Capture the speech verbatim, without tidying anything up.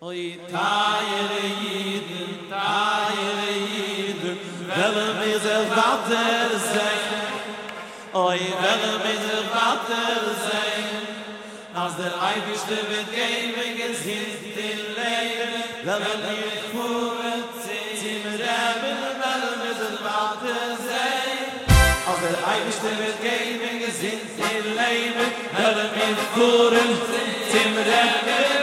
Oy tayre yiden, tayre yiden, welm is a vater sein. Oy welm is a vater sein. Als der Eibischte wird geben, gesinnt in Leben, welm ihr fuhren, zim Reben, welm is a vater sein. Als der Eibischte wird geben, gesinnt in Leben, welm ihr fuhren, zim Reben,